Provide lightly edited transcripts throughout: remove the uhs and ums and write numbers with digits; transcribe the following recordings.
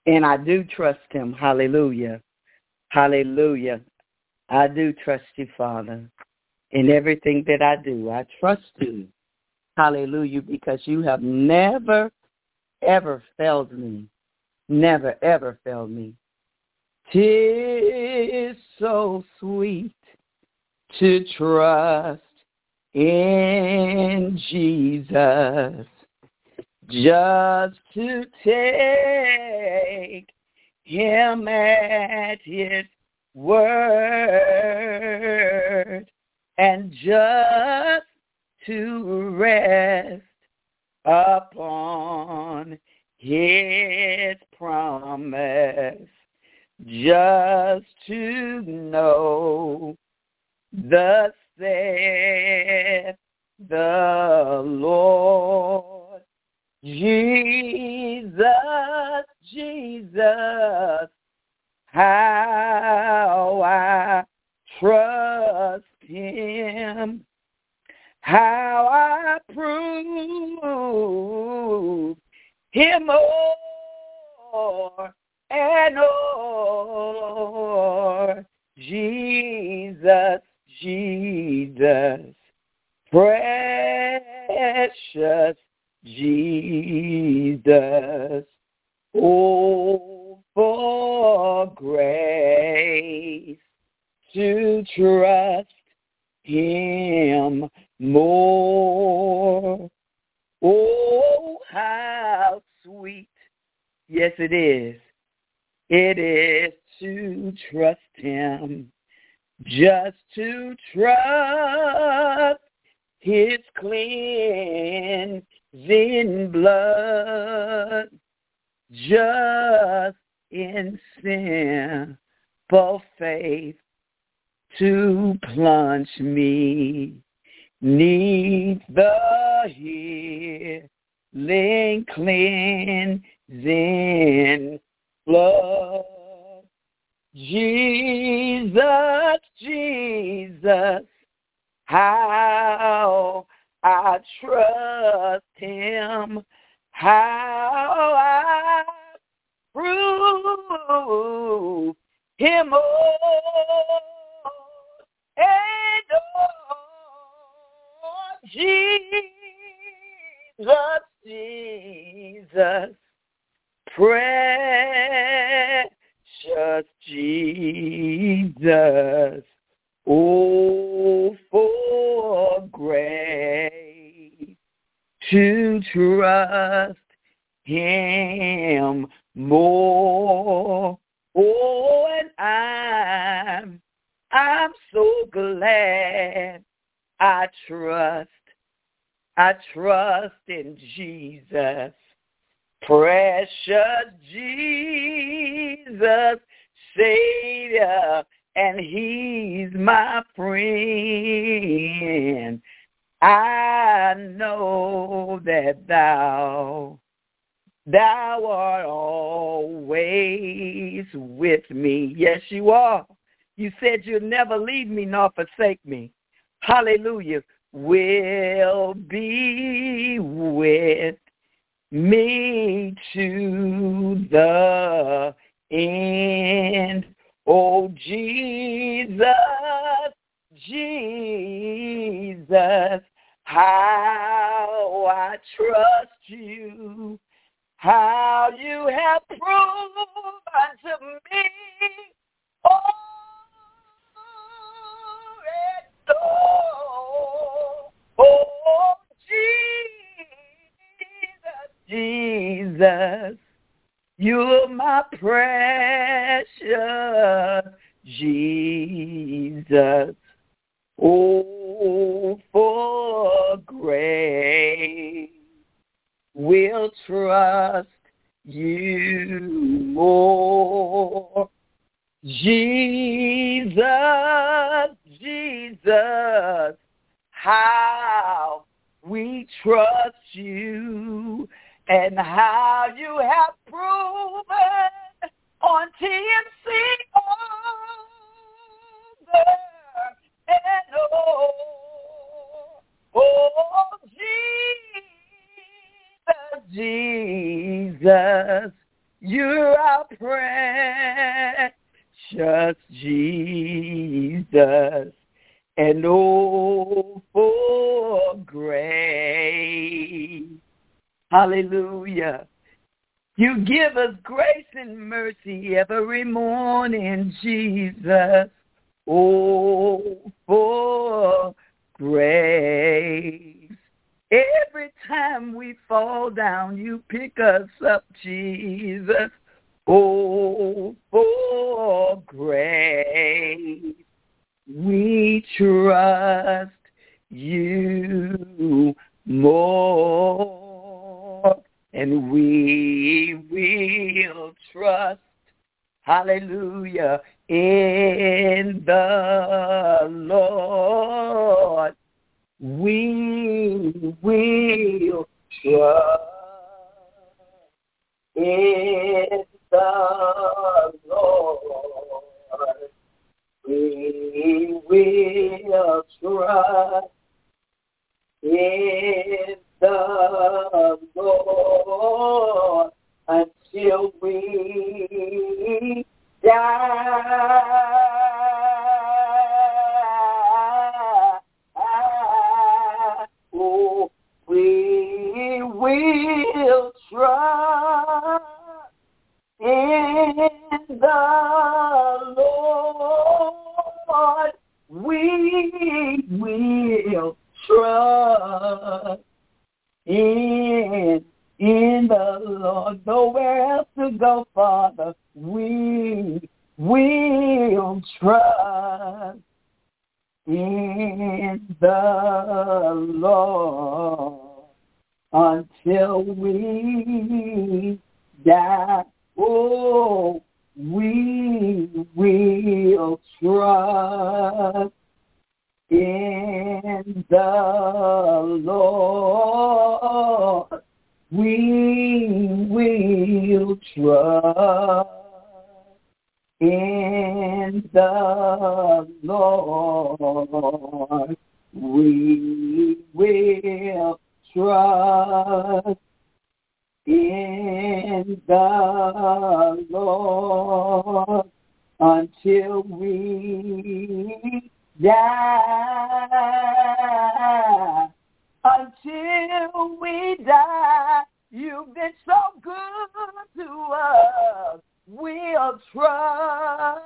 And I do trust him. Hallelujah. Hallelujah. I do trust you, Father. In everything that I do, I trust you. Hallelujah, because you have never, ever failed me. Never, ever failed me. 'Tis so sweet to trust in Jesus, just to take him at his word and just to rest upon his promise, just to know thus saith the Lord. Jesus, Jesus, how I trust him, how I prove him more and more. Jesus, Jesus, precious Jesus. Oh, for grace to trust him more. Oh, how sweet, yes it is to trust him, just to trust his cleansing blood, just in simple faith to plunge me 'neath the healing cleansing blood. Jesus, Jesus, how I trust him, how I prove him more and more. Jesus, Jesus, precious Jesus. Oh, for grace to trust him more. Oh, and I'm so glad I trust in Jesus, precious Jesus, Savior, and he's my friend. I know that thou art always with me. Yes, you are. You said you'll never leave me nor forsake me. Hallelujah. Will be with me to the end. Oh, Jesus, Jesus, how I trust you, how you have proven to me. Oh, oh, Jesus, Jesus, you're my precious Jesus. Oh, for grace will trust you more. Jesus, Jesus, how we trust you and how you have proven on TNC over and over. Oh, Jesus, Jesus, You're our precious Jesus. And oh, for grace. Hallelujah. You give us grace and mercy every morning, Jesus. Oh, for grace. Every time we fall down, you pick us up, Jesus. Oh, for grace. We trust you more, and we will trust, hallelujah, in the Lord. We will trust in the Lord. We will trust in the Lord until we die. Oh, we will trust in the Lord. We will trust in the Lord. Nowhere else to go, Father. We will trust in the Lord until we die. Oh, we will trust in the Lord. We will trust in the Lord. We will trust in the Lord until we die. Until we die. You've been so good to us. We'll trust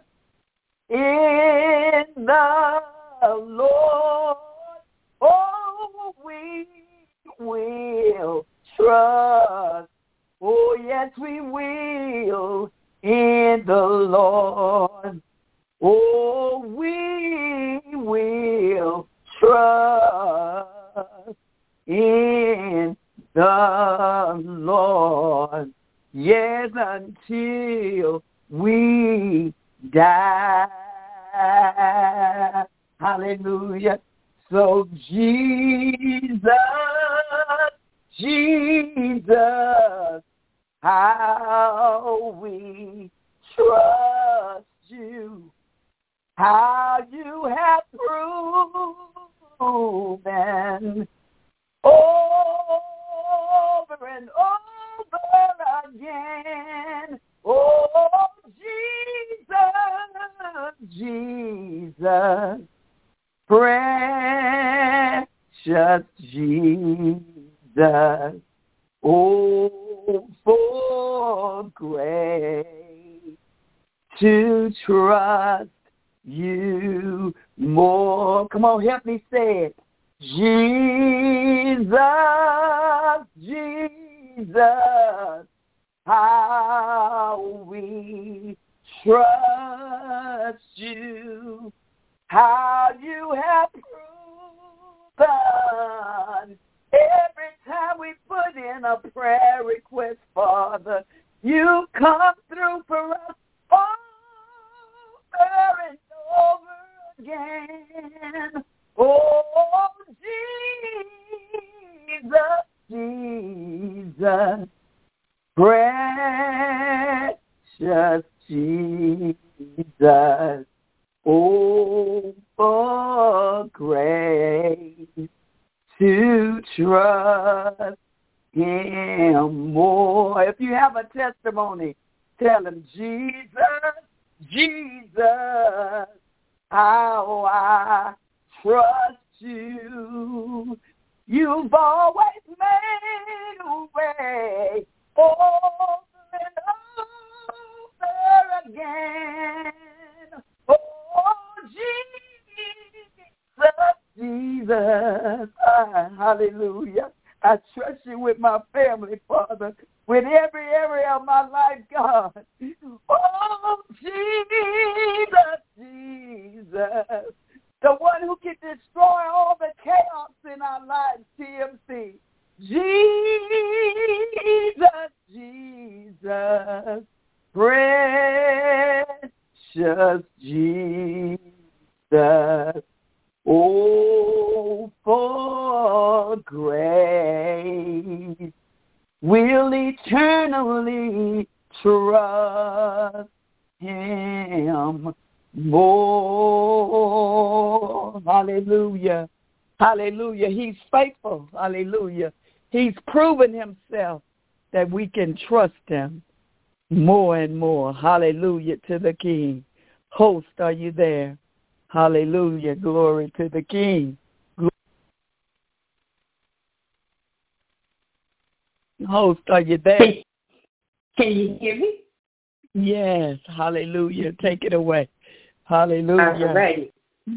in the Lord. Oh, we will trust. Oh, yes, we will in the Lord. Oh, we will trust in the Lord. Yes, until we die. Hallelujah. So Jesus, Jesus, how we trust you, how you have proven over and over again. Oh, Jesus, Jesus, precious Jesus. Oh, for grace to trust you more. Come on, help me say it. Jesus, Jesus, how we trust you, how you have proven every time we put in a prayer request, Father, you come through for us over and over again. Oh, Jesus, Jesus, precious Jesus. Oh, for grace to trust him more. If you have a testimony, tell him, Jesus, Jesus, how I trust you. You've always made a way over and over again. Oh, Jesus, hallelujah. I trust you with my family, Father, with every area of my life, God. Oh, Jesus, Jesus, the one who can destroy all the chaos in our lives, TMC. Jesus, Jesus, precious Jesus. Oh, for grace, we'll eternally trust him more. Hallelujah. Hallelujah. He's faithful. Hallelujah. He's proven himself that we can trust him more and more. Hallelujah to the King. Host, are you there? Hallelujah. Glory to the King. Host, are you there? Can you hear me? Yes. Hallelujah. Take it away. Hallelujah. All righty.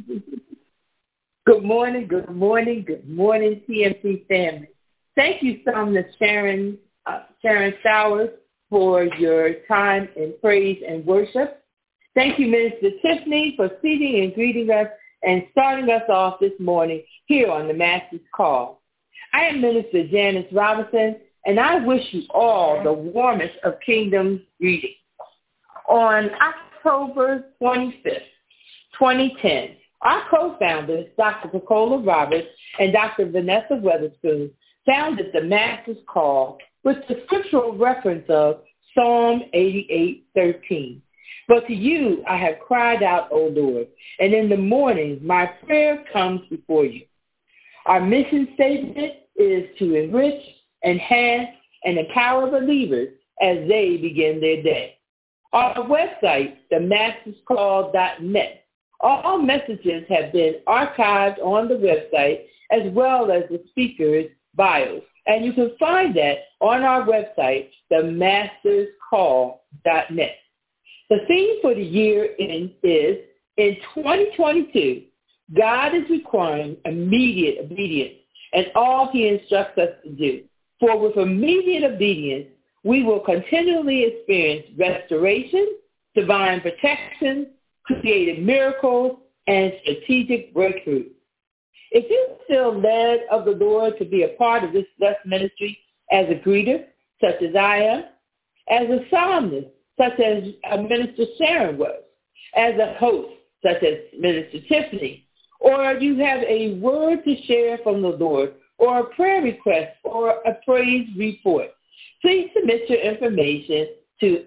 Good morning, good morning, good morning, TMC family. Thank you, Psalmist Sharon Sowers, for your time in praise and worship. Thank you, Minister Tiffany, for seating and greeting us and starting us off this morning here on the Master's Call. I am Minister Janice Robinson, and I wish you all the warmest of kingdom greetings. On October 25th, 2010, our co-founders, Dr. Pecola Roberts and Dr. Vanessa Weatherspoon, founded the Master's Call with the scriptural reference of Psalm 88:13. But to you I have cried out, O Lord, and in the morning my prayer comes before you. Our mission statement is to enrich, enhance, and empower believers as they begin their day. Our website, themasterscall.net. All messages have been archived on the website as well as the speakers' bios. And you can find that on our website, themasterscall.net. The theme for the year is, in 2022, God is requiring immediate obedience in all he instructs us to do. For with immediate obedience, we will continually experience restoration, divine protection, creative miracles, and strategic breakthroughs. If you feel led of the Lord to be a part of this blessed ministry as a greeter, such as I am, as a psalmist, such as Minister Sharon was, as a host, such as Minister Tiffany, or you have a word to share from the Lord, or a prayer request, or a praise report, please submit your information to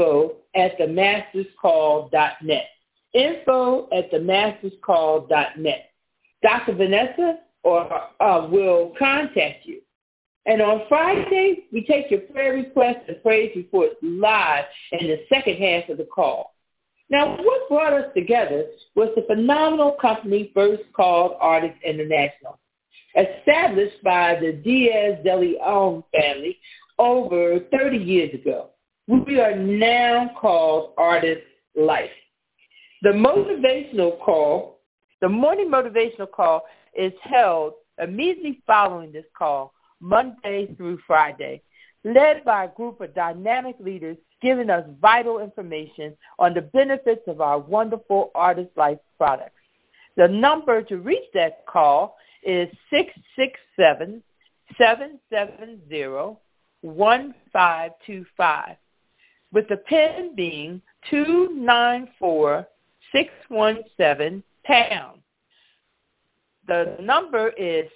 info@themasterscall.net. info@themasterscall.net. Dr. Vanessa will contact you. And on Friday, we take your prayer requests and praise reports live in the second half of the call. Now, what brought us together was the phenomenal company first called Artists International, established by the Diaz de Leon family over 30 years ago. We are now called Artist Life. The morning motivational call is held immediately following this call, Monday through Friday, led by a group of dynamic leaders giving us vital information on the benefits of our wonderful Artist Life products. The number to reach that call is 667-770-1525, with the PIN being 294617#. The number is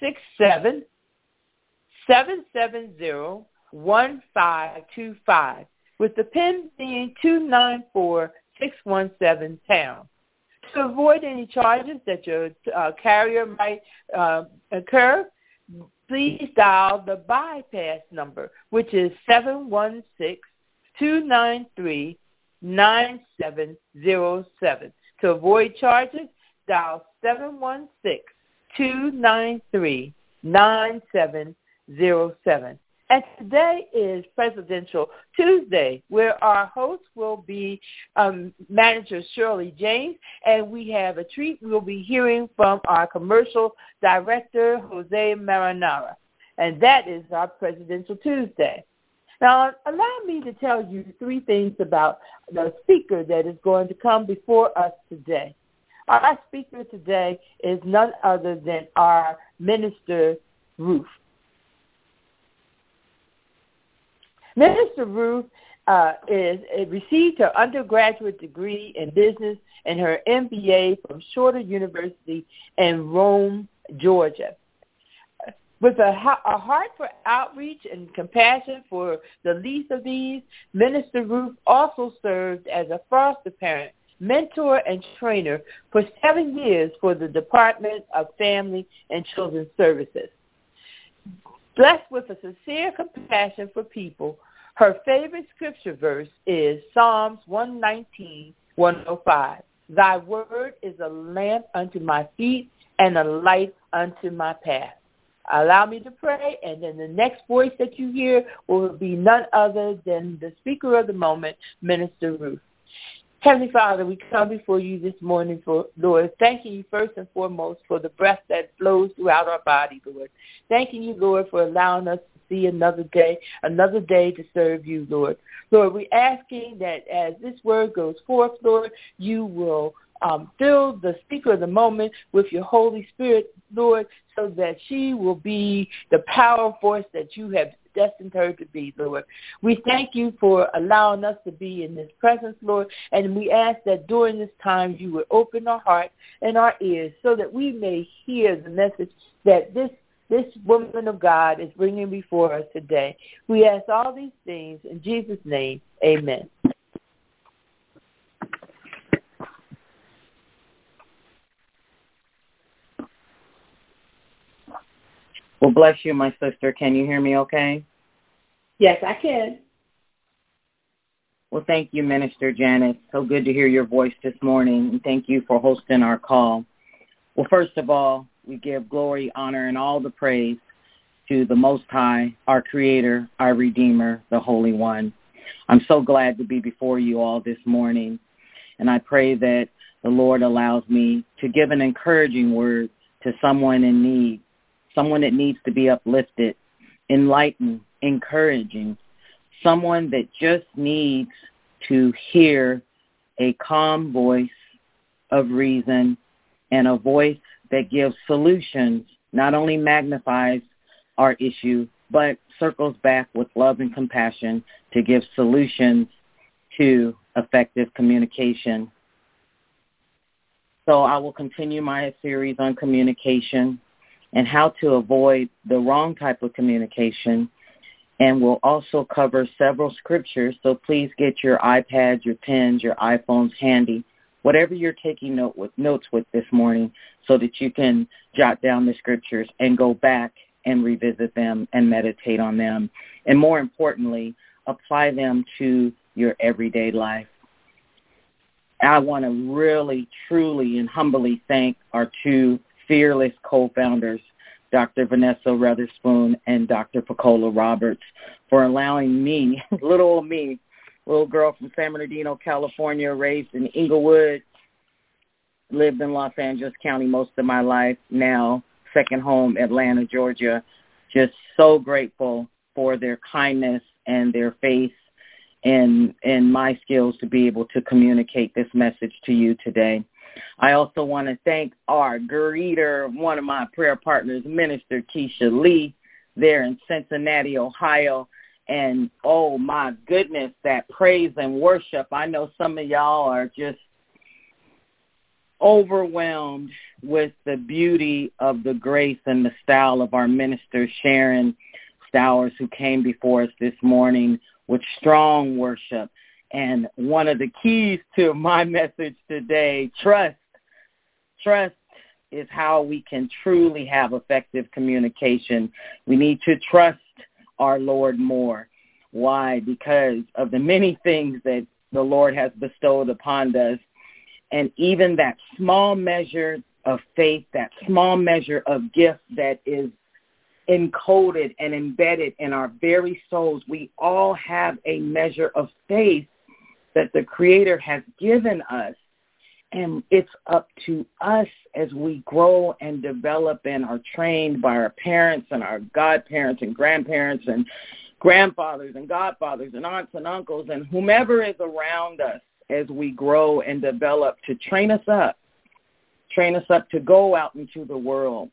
667-770-1525, with the PIN being 294617#. To avoid any charges that your carrier might incur, please dial the bypass number, which is 716-293-9707. To avoid charges, dial 716-293-9707. And today is Presidential Tuesday, where our host will be Manager Shirley James, and we have a treat. We'll be hearing from our commercial director, Jose Marinara, and that is our Presidential Tuesday. Now, allow me to tell you three things about the speaker that is going to come before us today. Our speaker today is none other than our Minister Ruth. Minister Ruth received her undergraduate degree in business and her MBA from Shorter University in Rome, Georgia. With a heart for outreach and compassion for the least of these, Minister Ruth also served as a foster parent, mentor, and trainer for 7 years for the Department of Family and Children's Services. Blessed with a sincere compassion for people, her favorite scripture verse is Psalms 119:105. Thy word is a lamp unto my feet and a light unto my path. Allow me to pray, and then the next voice that you hear will be none other than the speaker of the moment, Minister Ruth. Heavenly Father, we come before you this morning, Lord, thanking you first and foremost for the breath that flows throughout our body, Lord. Thanking you, Lord, for allowing us to see another day to serve you, Lord. Lord, we're asking that as this word goes forth, Lord, you will fill the speaker of the moment with your Holy Spirit, Lord, so that she will be the power force that you have destined her to be, Lord. We thank you for allowing us to be in this presence, Lord, and we ask that during this time you would open our hearts and our ears so that we may hear the message that this woman of God is bringing before us today. We ask all these things in Jesus' name, amen. Well, bless you, my sister. Can you hear me okay? Yes, I can. Well, thank you, Minister Janet. So good to hear your voice this morning, and thank you for hosting our call. Well, first of all, we give glory, honor, and all the praise to the Most High, our Creator, our Redeemer, the Holy One. I'm so glad to be before you all this morning, and I pray that the Lord allows me to give an encouraging word to someone in need, someone that needs to be uplifted, enlightened, encouraging, someone that just needs to hear a calm voice of reason and a voice that gives solutions, not only magnifies our issue, but circles back with love and compassion to give solutions to effective communication. So I will continue my series on communication and how to avoid the wrong type of communication. And we'll also cover several scriptures, so please get your iPads, your pens, your iPhones handy, whatever you're taking notes with this morning, so that you can jot down the scriptures and go back and revisit them and meditate on them. And more importantly, apply them to your everyday life. I want to really, truly, and humbly thank our two fearless co-founders, Dr. Vanessa Rutherspoon and Dr. Pacola Roberts, for allowing me, little girl from San Bernardino, California, raised in Inglewood, lived in Los Angeles County most of my life, now second home, Atlanta, Georgia. Just so grateful for their kindness and their faith in my skills to be able to communicate this message to you today. I also want to thank our greeter, one of my prayer partners, Minister Keisha Lee, there in Cincinnati, Ohio. And, oh, my goodness, that praise and worship. I know some of y'all are just overwhelmed with the beauty of the grace and the style of our minister, Sharon Stowers, who came before us this morning with strong worship. And one of the keys to my message today, trust is how we can truly have effective communication. We need to trust our Lord more. Why? Because of the many things that the Lord has bestowed upon us. And even that small measure of faith, that small measure of gift that is encoded and embedded in our very souls, we all have a measure of faith that the Creator has given us. And it's up to us as we grow and develop and are trained by our parents and our godparents and grandparents and grandfathers and godfathers and aunts and uncles and whomever is around us as we grow and develop to train us up to go out into the world.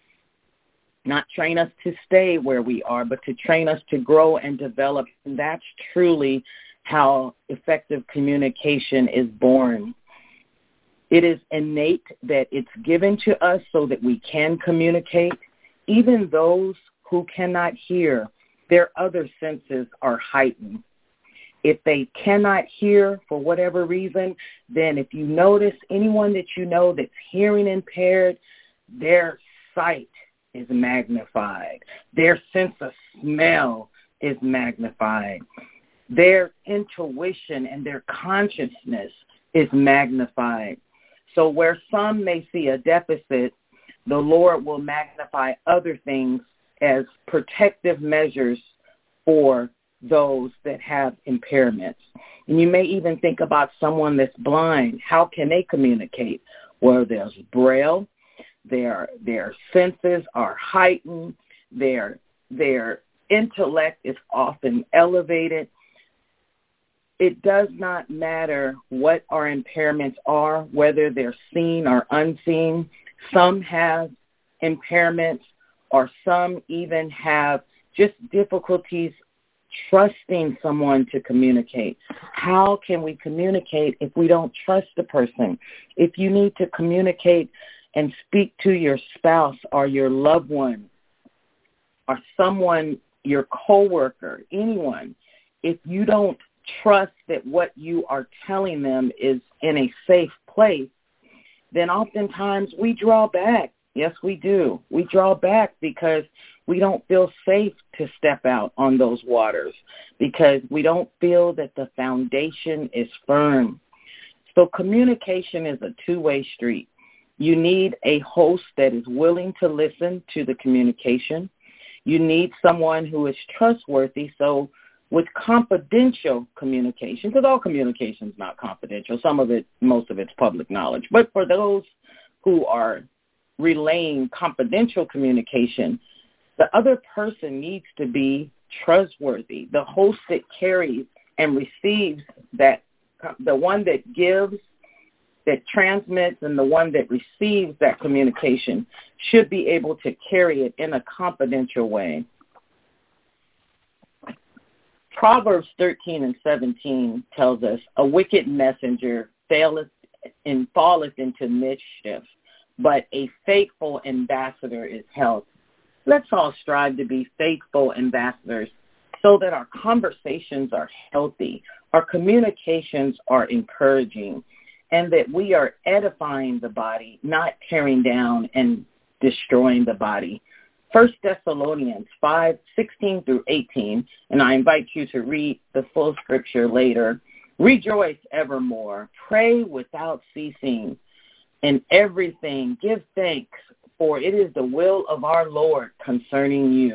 Not train us to stay where we are, but to train us to grow and develop. And that's truly how effective communication is born. It is innate that it's given to us so that we can communicate. Even those who cannot hear, their other senses are heightened. If they cannot hear for whatever reason, then if you notice anyone that you know that's hearing impaired, their sight is magnified. Their sense of smell is magnified. Their intuition and their consciousness is magnified. So where some may see a deficit, the Lord will magnify other things as protective measures for those that have impairments. And you may even think about someone that's blind. How can they communicate? Well, there's Braille. Their senses are heightened. Their intellect is often elevated. It does not matter what our impairments are, whether they're seen or unseen. Some have impairments, or some even have just difficulties trusting someone to communicate. How can we communicate if we don't trust the person? If you need to communicate and speak to your spouse or your loved one or someone, your coworker, anyone, if you don't trust that what you are telling them is in a safe place, then oftentimes we draw back. Yes, we do. We draw back because we don't feel safe to step out on those waters, because we don't feel that the foundation is firm. So communication is a two-way street. You need a host that is willing to listen to the communication. You need someone who is trustworthy. So with confidential communication, because all communication is not confidential, most of it's public knowledge. But for those who are relaying confidential communication, the other person needs to be trustworthy. The host that carries and receives that, the one that gives, that transmits, and the one that receives that communication should be able to carry it in a confidential way. Proverbs 13 and 17 tells us, a wicked messenger falleth into mischief, but a faithful ambassador is health. Let's all strive to be faithful ambassadors so that our conversations are healthy, our communications are encouraging, and that we are edifying the body, not tearing down and destroying the body. 1 Thessalonians 5:16 through 18, and I invite you to read the full scripture later. Rejoice evermore, pray without ceasing, in everything give thanks, for it is the will of our Lord concerning you.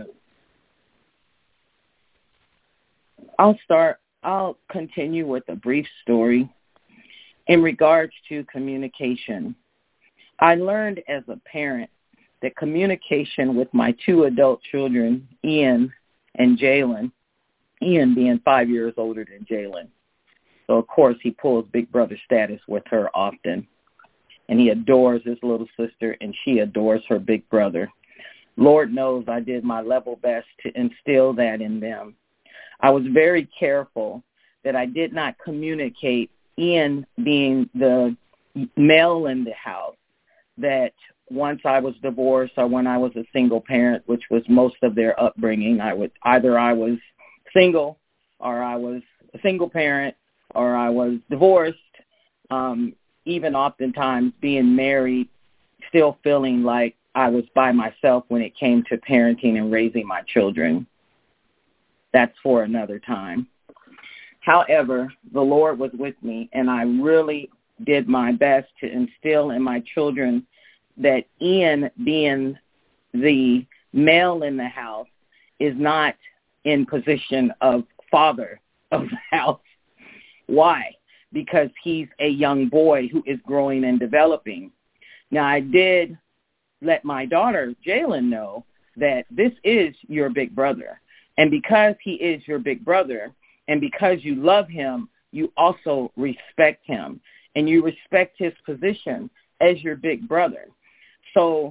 I'll continue with a brief story in regards to communication. I learned as a parent that communication with my two adult children, Ian and Jalen, Ian being 5 years older than Jalen. So, of course, he pulls big brother status with her often. And he adores his little sister, and she adores her big brother. Lord knows I did my level best to instill that in them. I was very careful that I did not communicate, Ian being the male in the house, that once I was divorced or when I was a single parent, which was most of their upbringing, I was single or I was a single parent or I was divorced. Even oftentimes being married, still feeling like I was by myself when it came to parenting and raising my children. That's for another time. However, the Lord was with me, and I really did my best to instill in my children that Ian, being the male in the house, is not in position of father of the house. Why? Because he's a young boy who is growing and developing. Now, I did let my daughter, Jalen, know that this is your big brother. And because he is your big brother, and because you love him, you also respect him. And you respect his position as your big brother. So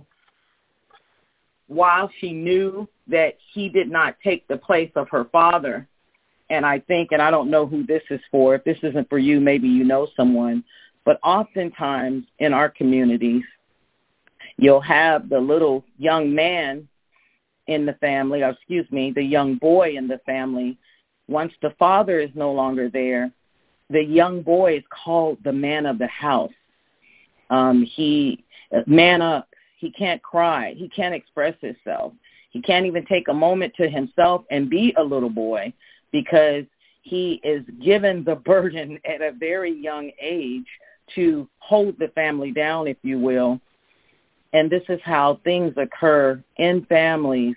while she knew that he did not take the place of her father, and I think, and I don't know who this is for, if this isn't for you, maybe you know someone, but oftentimes in our communities, you'll have the little young man in the family, or the young boy in the family. Once the father is no longer there, the young boy is called the man of the house. He man up. He can't cry. He can't express himself. He can't even take a moment to himself and be a little boy because he is given the burden at a very young age to hold the family down, if you will. And this is how things occur in families,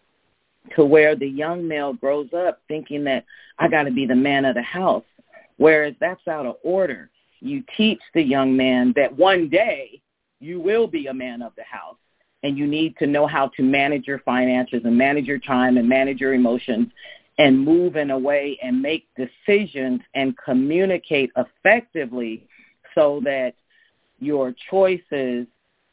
to where the young male grows up thinking that I got to be the man of the house, whereas that's out of order. You teach the young man that one day you will be a man of the house, and you need to know how to manage your finances and manage your time and manage your emotions and move in a way and make decisions and communicate effectively so that your choices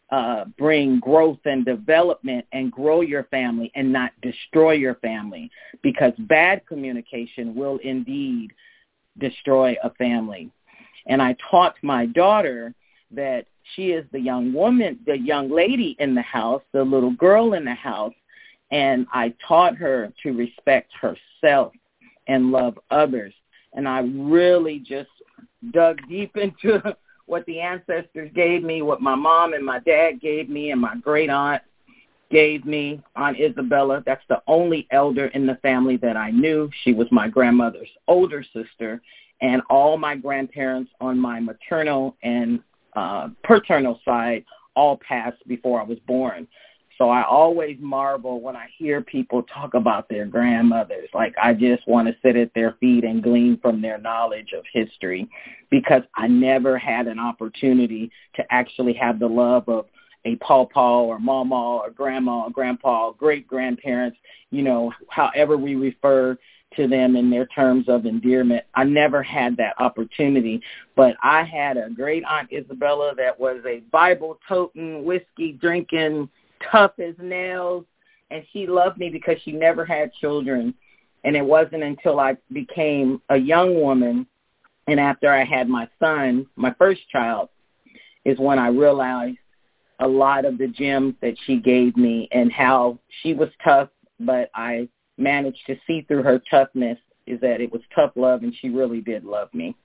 bring growth and development and grow your family and not destroy your family, because bad communication will indeed destroy a family. And I taught my daughter that she is the young woman, the young lady in the house, the little girl in the house, and I taught her to respect herself and love others. And I really just dug deep into what the ancestors gave me, what my mom and my dad gave me, and my great aunt gave me, Aunt Isabella. That's the only elder in the family that I knew. She was my grandmother's older sister, and all my grandparents on my maternal and paternal side all passed before I was born. So I always marvel when I hear people talk about their grandmothers. Like, I just want to sit at their feet and glean from their knowledge of history, because I never had an opportunity to actually have the love of a pawpaw or mama or grandma or grandpa or great-grandparents, however we refer to them in their terms of endearment. I never had that opportunity, but I had a great Aunt Isabella that was a Bible-toting, whiskey-drinking, tough as nails, and she loved me because she never had children. And it wasn't until I became a young woman and after I had my son, my first child, is when I realized a lot of the gems that she gave me and how she was tough, but I managed to see through her toughness is that it was tough love, and she really did love me.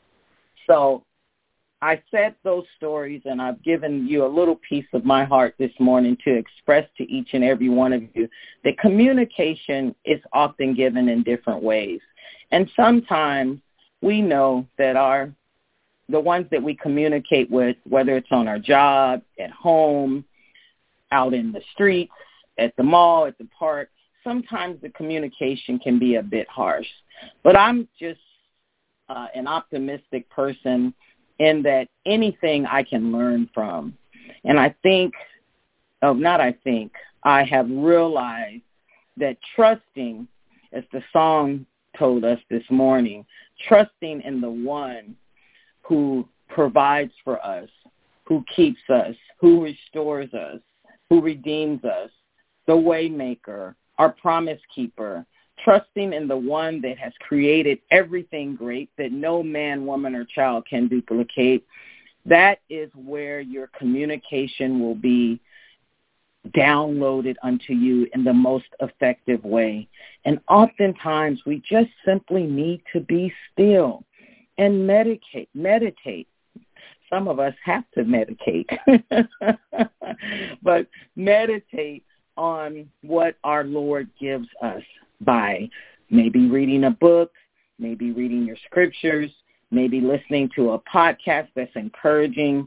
So I said those stories, and I've given you a little piece of my heart this morning to express to each and every one of you that communication is often given in different ways. And sometimes we know that the ones that we communicate with, whether it's on our job, at home, out in the streets, at the mall, at the park, sometimes the communication can be a bit harsh. But I'm just an optimistic person in that anything I can learn from. And I have realized that trusting, as the song told us this morning, trusting in the one who provides for us, who keeps us, who restores us, who redeems us, the waymaker, our promise keeper, trusting in the one that has created everything great that no man, woman, or child can duplicate. That is where your communication will be downloaded unto you in the most effective way. And oftentimes we just simply need to be still and meditate. some of us have to meditate. But meditate on what our Lord gives us by maybe reading a book, maybe reading your scriptures, maybe listening to a podcast that's encouraging.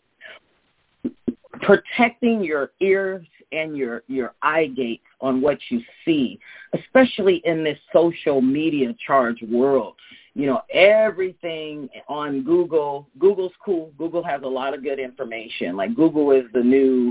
Protecting your ears and your eye gates on what you see, especially in this social media charged world. You know, everything on Google. Google's cool. Google has a lot of good information. Like Google is the new,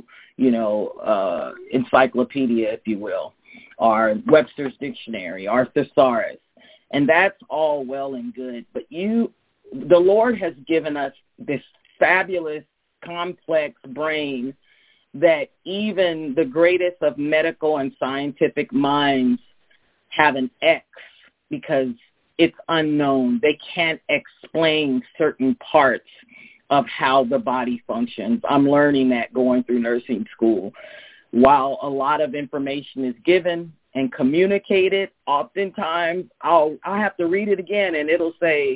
encyclopedia, if you will, or Webster's Dictionary, or Thesaurus. And that's all well and good. But the Lord has given us this fabulous, complex brain that even the greatest of medical and scientific minds have an X because it's unknown. They can't explain certain parts of how the body functions. I'm learning that going through nursing school. While a lot of information is given and communicated, oftentimes I'll have to read it again, and it'll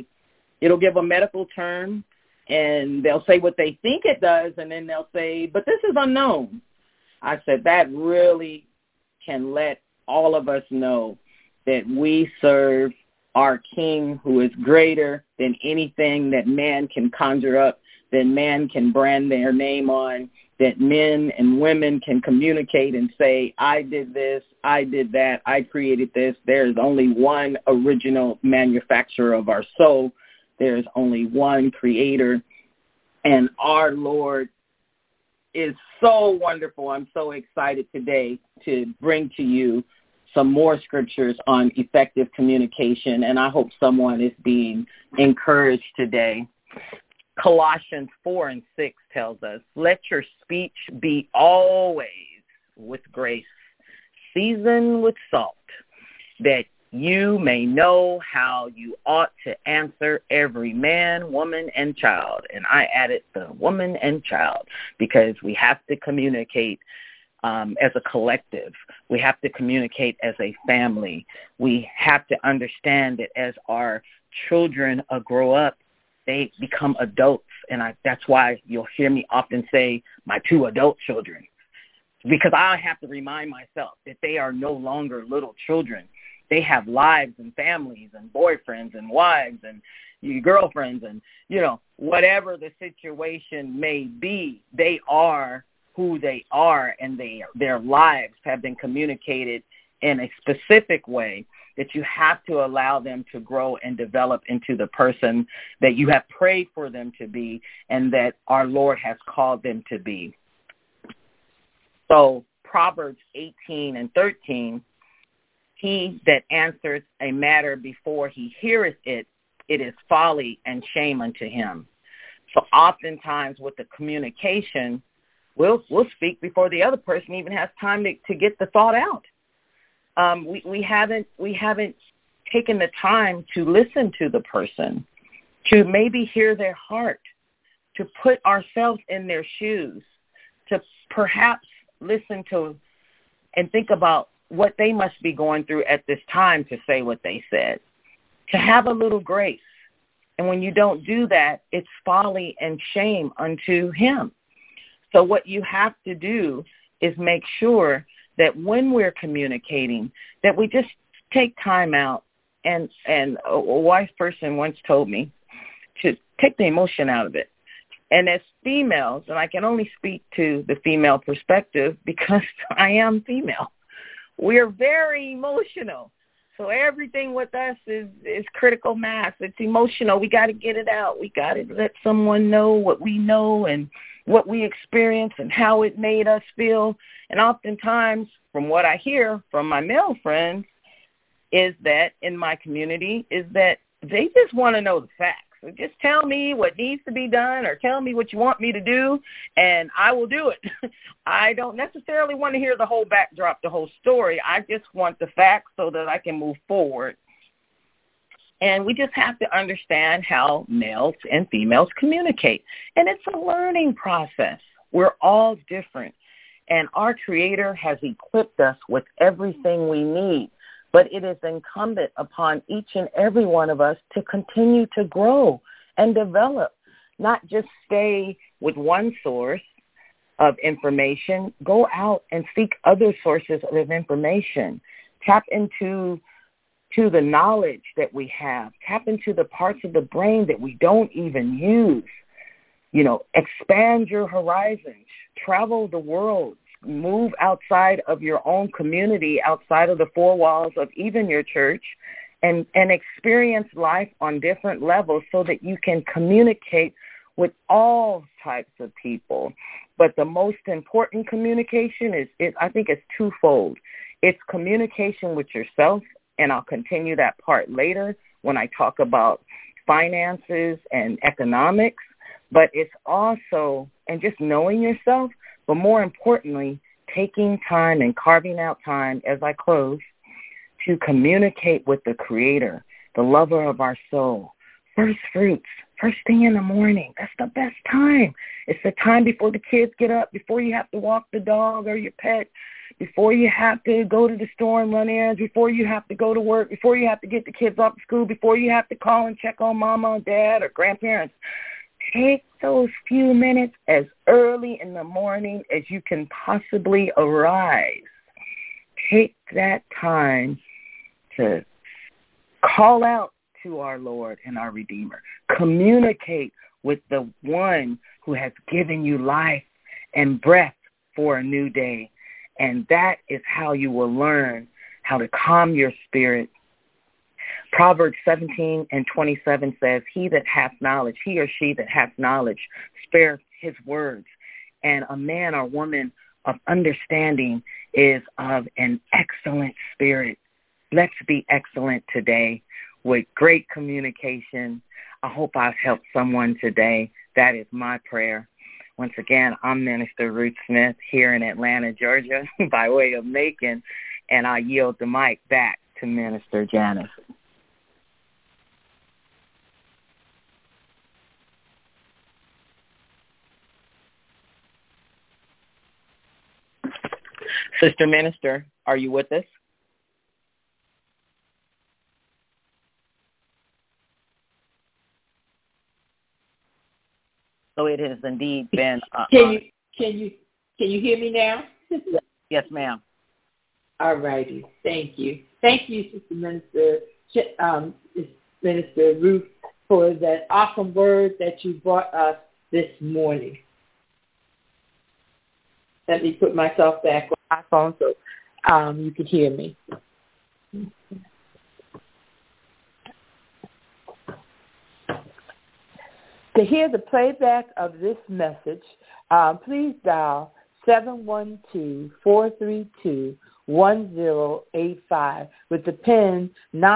give a medical term, and they'll say what they think it does, and then they'll say, but this is unknown. I said, that really can let all of us know that we serve our King, who is greater than anything that man can conjure up, that man can brand their name on, that men and women can communicate and say, I did this, I did that, I created this. There is only one original manufacturer of our soul. There's only one creator, and our Lord is so wonderful. I'm so excited today to bring to you some more scriptures on effective communication, and I hope someone is being encouraged today. Colossians 4:6 tells us, let your speech be always with grace, seasoned with salt, that you may know how you ought to answer every man, woman, and child. And I added the woman and child because we have to communicate as a collective. We have to communicate as a family. We have to understand that as our children grow up, they become adults. And that's why you'll hear me often say my 2 adult children, because I have to remind myself that they are no longer little children. They have lives and families and boyfriends and wives and girlfriends and, whatever the situation may be, they are who they are, and their lives have been communicated in a specific way that you have to allow them to grow and develop into the person that you have prayed for them to be and that our Lord has called them to be. So Proverbs 18:13, he that answers a matter before he heareth it, it is folly and shame unto him. So oftentimes with the communication, we'll speak before the other person even has time to get the thought out. We haven't taken the time to listen to the person, to maybe hear their heart, to put ourselves in their shoes, to perhaps listen to and think about what they must be going through at this time to say what they said, to have a little grace. And when you don't do that, it's folly and shame unto him. So what you have to do is make sure that when we're communicating, that we just take time out. And a wise person once told me to take the emotion out of it. And as females, and I can only speak to the female perspective because I am female, we're very emotional. So everything with us is critical mass. It's emotional. We got to get it out. We got to let someone know what we know and what we experience and how it made us feel. And oftentimes, from what I hear from my male friends, is that in my community, is that they just want to know the facts. So just tell me what needs to be done or tell me what you want me to do, and I will do it. I don't necessarily want to hear the whole backdrop, the whole story. I just want the facts so that I can move forward. And we just have to understand how males and females communicate. And it's a learning process. We're all different. And our Creator has equipped us with everything we need. But it is incumbent upon each and every one of us to continue to grow and develop, not just stay with one source of information. Go out and seek other sources of information. Tap into the knowledge that we have. Tap into the parts of the brain that we don't even use. Expand your horizons. Travel the world. Move outside of your own community, outside of the four walls of even your church, and experience life on different levels so that you can communicate with all types of people. But the most important communication is I think it's twofold. It's communication with yourself, and I'll continue that part later when I talk about finances and economics, but it's also, and just knowing yourself, but more importantly, taking time and carving out time as I close to communicate with the Creator, the lover of our soul. First fruits, first thing in the morning. That's the best time. It's the time before the kids get up, before you have to walk the dog or your pet, before you have to go to the store and run errands, before you have to go to work, before you have to get the kids off to school, before you have to call and check on mama or dad or grandparents. Take those few minutes as early in the morning as you can possibly arise. Take that time to call out to our Lord and our Redeemer. Communicate with the one who has given you life and breath for a new day. And that is how you will learn how to calm your spirit. Proverbs 17:27 says, he that hath knowledge, he or she that hath knowledge, spare his words. And a man or woman of understanding is of an excellent spirit. Let's be excellent today with great communication. I hope I've helped someone today. That is my prayer. Once again, I'm Minister Ruth Smith here in Atlanta, Georgia, by way of Macon, and I yield the mic back to Minister Janice. Sister Minister, are you with us? So it has indeed been. Can you hear me now? Yes, ma'am. All righty. Thank you. Thank you, Sister Minister Ruth, for that awesome word that you brought us this morning. Let me put myself back on my phone so you can hear me. To hear the playback of this message, please dial 712-432-1085 with the PIN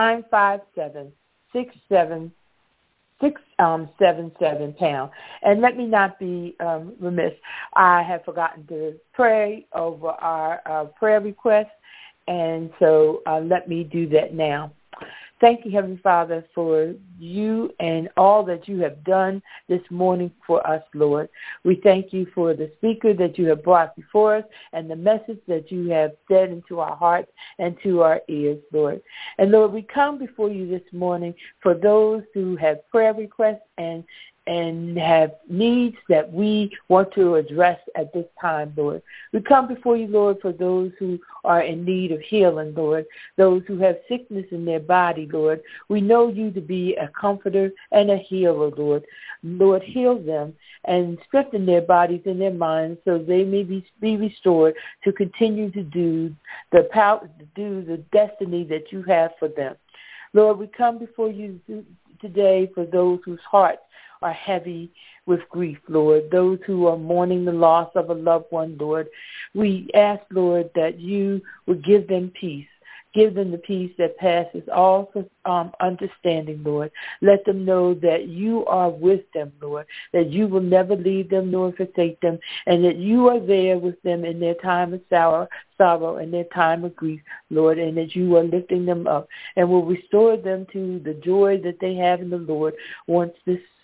957-677#. And let me not be remiss. I have forgotten to pray over our prayer request, and so let me do that now. Thank you, Heavenly Father, for you and all that you have done this morning for us, Lord. We thank you for the speaker that you have brought before us and the message that you have said into our hearts and to our ears, Lord. And, Lord, we come before you this morning for those who have prayer requests and have needs that we want to address at this time, Lord. We come before you, Lord, for those who are in need of healing, Lord, those who have sickness in their body, Lord. We know you to be a comforter and a healer, Lord. Lord, heal them and strengthen their bodies and their minds so they may be restored to continue to do the destiny that you have for them. Lord, we come before you today for those whose hearts are heavy with grief, Lord, those who are mourning the loss of a loved one, Lord. We ask, Lord, that you would give them peace. Give them the peace that passes all understanding, Lord. Let them know that you are with them, Lord, that you will never leave them nor forsake them, and that you are there with them in their time of sorrow and their time of grief, Lord, and that you are lifting them up and will restore them to the joy that they have in the Lord once this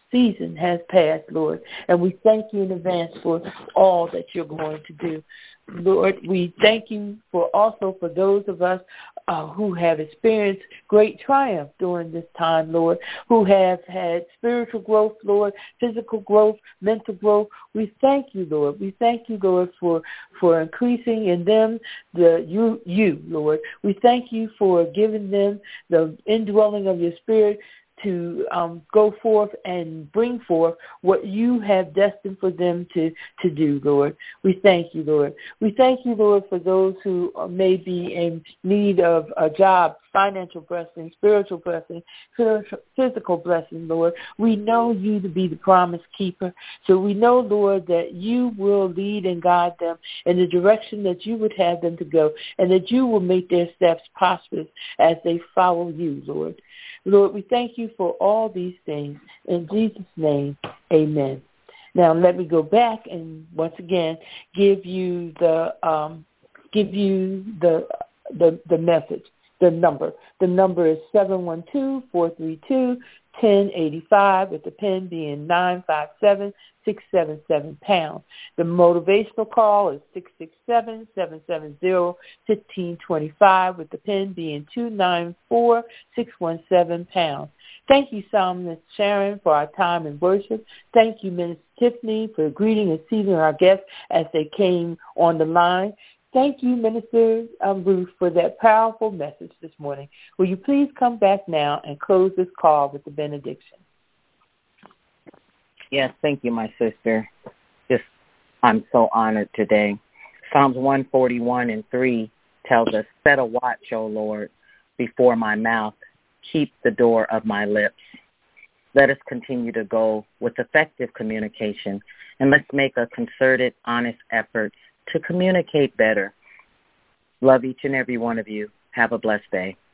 season has passed, Lord. And we thank you in advance for all that you're going to do. Lord, we thank you for those of us who have experienced great triumph during this time, Lord, who have had spiritual growth, Lord, physical growth, mental growth. We thank you, Lord. We thank you, Lord, for increasing in them you, Lord. We thank you for giving them the indwelling of your Spirit to go forth and bring forth what you have destined for them to do, Lord. We thank you, Lord. We thank you, Lord, for those who may be in need of a job, financial blessing, spiritual blessing, physical blessing, Lord. We know you to be the promise keeper. So we know, Lord, that you will lead and guide them in the direction that you would have them to go, and that you will make their steps prosperous as they follow you, Lord. Lord, we thank you for all these things. In Jesus' name, amen. Now let me go back and once again give you the message, the number. The number is 712-432-1085, with the PIN being 957-677#. The motivational call is 667-770-1525, with the PIN being 294617#. Thank you, Psalmist Sharon, for our time in worship. Thank you, Minister Tiffany, for greeting and receiving our guests as they came on the line. Thank you, Minister Ruth, for that powerful message this morning. Will you please come back now and close this call with the benediction? Yes, thank you, my sister. I'm so honored today. Psalms 141:3 tells us, set a watch, O Lord, before my mouth. Keep the door of my lips. Let us continue to go with effective communication, and let's make a concerted, honest effort to communicate better. Love each and every one of you. Have a blessed day.